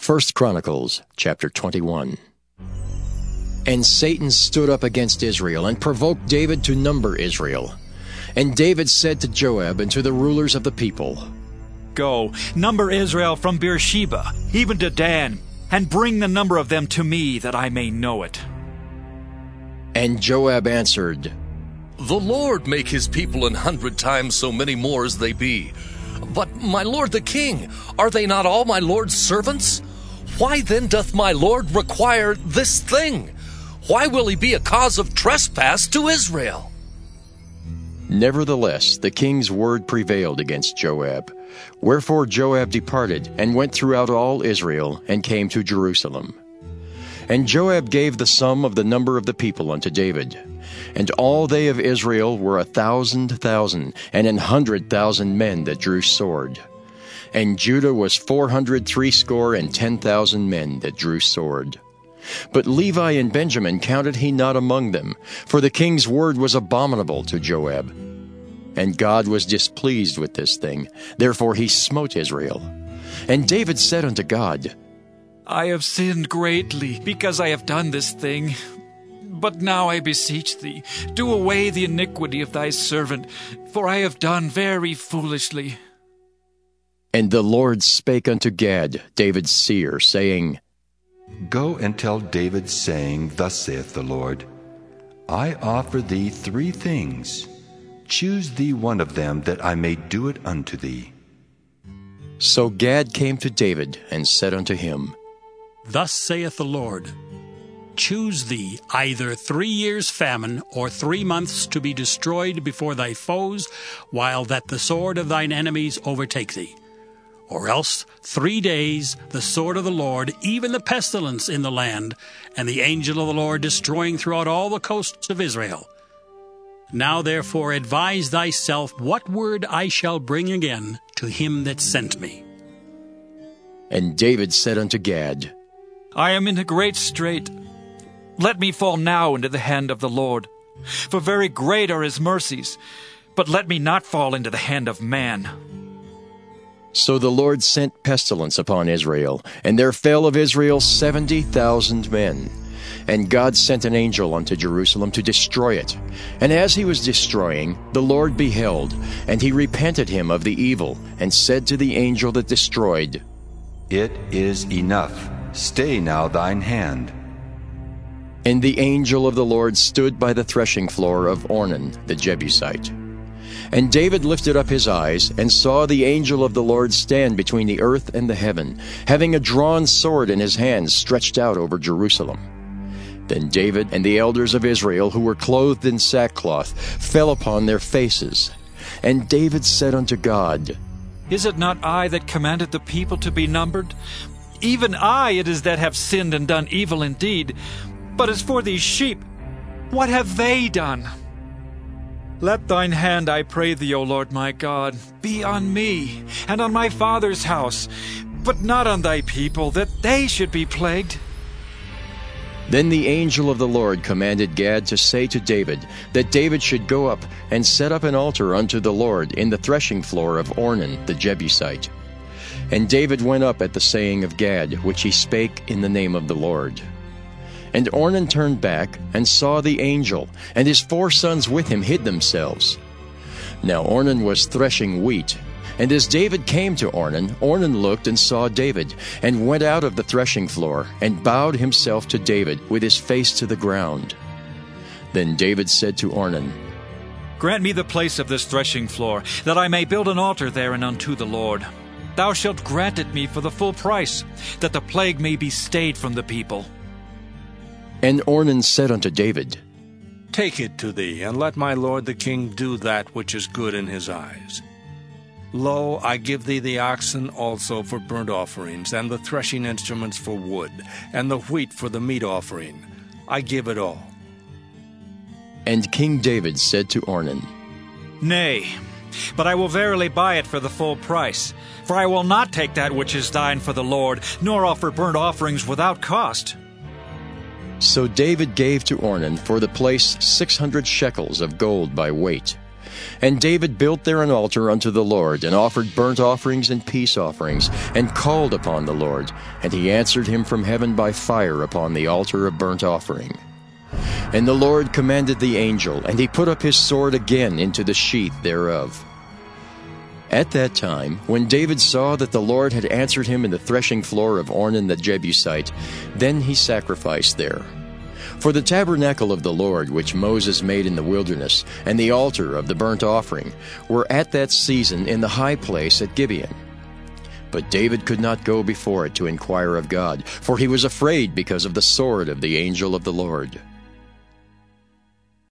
1 Chronicles chapter 21. And Satan stood up against Israel and provoked David to number Israel. And David said to Joab and to the rulers of the people, Go, number Israel from Beersheba, even to Dan, and bring the number of them to me, that I may know it. And Joab answered, The Lord make his people 100 times so many more as they be. But, my lord the king, are they not all my lord's servants? Why then doth my lord require this thing? Why will he be a cause of trespass to Israel? Nevertheless, the king's word prevailed against Joab. Wherefore Joab departed, and went throughout all Israel, and came to Jerusalem. And Joab gave the sum of the number of the people unto David. And all they of Israel were 1,000,000, and 100,000 men that drew sword. And Judah was 460,000 men that drew sword. But Levi and Benjamin counted he not among them, for the king's word was abominable to Joab. And God was displeased with this thing, therefore he smote Israel. And David said unto God, I have sinned greatly, because I have done this thing. But now I beseech thee, do away the iniquity of thy servant, for I have done very foolishly. And the Lord spake unto Gad, David's seer, saying, Go and tell David, saying, Thus saith the Lord, I offer thee 3 things. Choose thee one of them, that I may do it unto thee. So Gad came to David, and said unto him, Thus saith the Lord, Choose thee either 3 years' famine, or 3 months to be destroyed before thy foes, while that the sword of thine enemies overtake thee. Or else 3 days the sword of the Lord, even the pestilence in the land, and the angel of the Lord destroying throughout all the coasts of Israel. Now therefore advise thyself what word I shall bring again to him that sent me. And David said unto Gad, I am in a great strait. Let me fall now into the hand of the Lord. For very great are his mercies, but let me not fall into the hand of man. So the Lord sent pestilence upon Israel, and there fell of Israel 70,000 men. And God sent an angel unto Jerusalem to destroy it. And as he was destroying, the Lord beheld, and he repented him of the evil, and said to the angel that destroyed, It is enough. Stay now thine hand. And the angel of the Lord stood by the threshing floor of Ornan the Jebusite. And David lifted up his eyes, and saw the angel of the Lord stand between the earth and the heaven, having a drawn sword in his hand stretched out over Jerusalem. Then David and the elders of Israel, who were clothed in sackcloth, fell upon their faces. And David said unto God, Is it not I that commanded the people to be numbered? Even I it is that have sinned and done evil indeed. But as for these sheep, what have they done? Let thine hand, I pray thee, O Lord my God, be on me, and on my father's house, but not on thy people, that they should be plagued. Then the angel of the Lord commanded Gad to say to David, that David should go up and set up an altar unto the Lord in the threshing floor of Ornan the Jebusite. And David went up at the saying of Gad, which he spake in the name of the Lord. And Ornan turned back, and saw the angel, and his 4 sons with him hid themselves. Now Ornan was threshing wheat. And as David came to Ornan, Ornan looked and saw David, and went out of the threshing floor, and bowed himself to David with his face to the ground. Then David said to Ornan, Grant me the place of this threshing floor, that I may build an altar therein unto the Lord. Thou shalt grant it me for the full price, that the plague may be stayed from the people. And Ornan said unto David, Take it to thee, and let my lord the king do that which is good in his eyes. Lo, I give thee the oxen also for burnt offerings, and the threshing instruments for wood, and the wheat for the meat offering. I give it all. And King David said to Ornan, Nay, but I will verily buy it for the full price. For I will not take that which is thine for the Lord, nor offer burnt offerings without cost. So David gave to Ornan for the place 600 shekels of gold by weight. And David built there an altar unto the Lord, and offered burnt offerings and peace offerings, and called upon the Lord. And he answered him from heaven by fire upon the altar of burnt offering. And the Lord commanded the angel, and he put up his sword again into the sheath thereof. At that time, when David saw that the Lord had answered him in the threshing floor of Ornan the Jebusite, then he sacrificed there. For the tabernacle of the Lord, which Moses made in the wilderness, and the altar of the burnt offering, were at that season in the high place at Gibeon. But David could not go before it to inquire of God, for he was afraid because of the sword of the angel of the Lord.